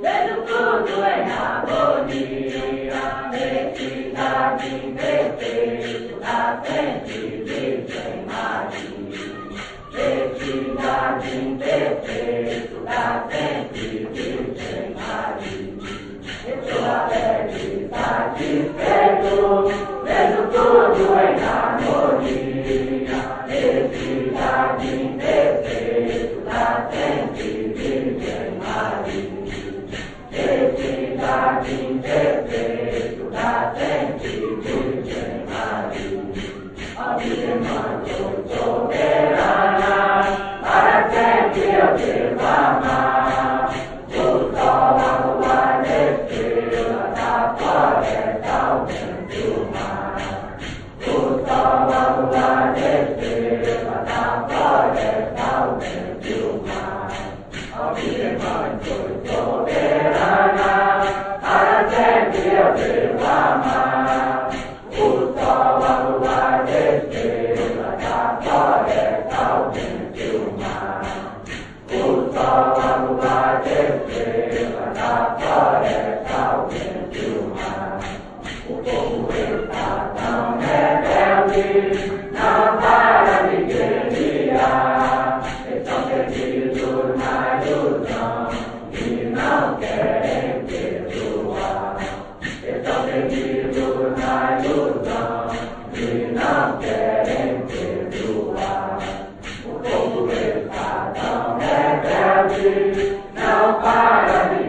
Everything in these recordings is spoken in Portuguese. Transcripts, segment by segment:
vejo tudo em harmonia, nesse jardim perfeito da sempre Virgem Maria. Nesse jardim perfeito da sempre Virgem Maria. Estou alegre, satisfeito, vejo tudo em harmonia, nesse jardim perfeito da sempre Virgem Maria. Nesse jardim perfeito da sempre Virgem Maria. Ó Virgem Mãe, sou soberana, para sempre eu devo amar. O sol, a lua, a estrela da floresta, ao vento do mar. O sol, a lua, a estrela da floresta, ao vento do mar. Ó Virgem Mãe, sou soberana, para sempre eu devo amar. O sol, a lua, a estrela da floresta, ao vento do mar. O sol, a lua, a estrela da floresta, ao vento do mar. O povo está tão rebelde, não para de guerrear. Estão perdidos na ilusão e não querem perdoar. Estão perdidos na ilusão e não querem perdoar. O povo está tão rebelde, não para de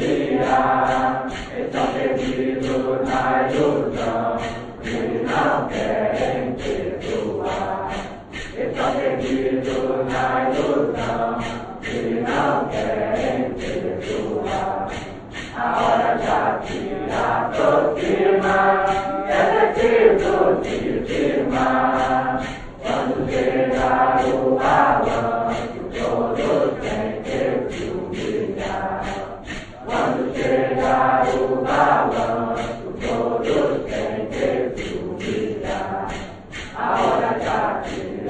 guerrear. Estão perdidos na ilusão e não querem perdoar. Estão perdidos na ilusão e não querem perdoar. A hora já se aproxima, é preciso se firmar. Quando chegar o balanço, todos têm que se humilhar. Quando chegar o balanço, todos têm que se humilhar. A hora já se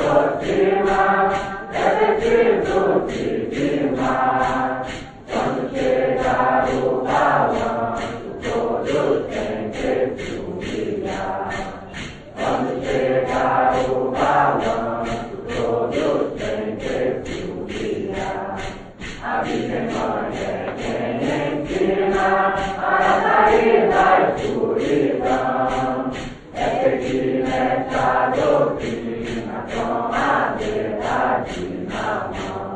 aproxima, é preciso se firmar. Quando chegar o balanço, todos têm que se humilhar. Quando chegar o balanço, todos têm que se humilhar. A Virgem Mãe é quem ensina para sair da escuridão. É seguir nessa doutrina com a verdade na mão.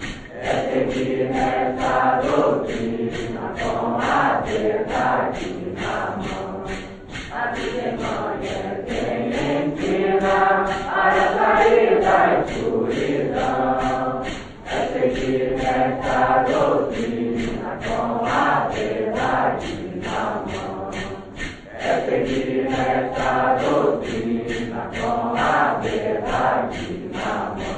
É seguir nessa doutrina com a verdade na mão. A Virgem Mãe é quem ensina para sair da escuridão. É seguir nessa doutrina com a verdade na mão. É seguir nessa doutrina com a verdade na mão.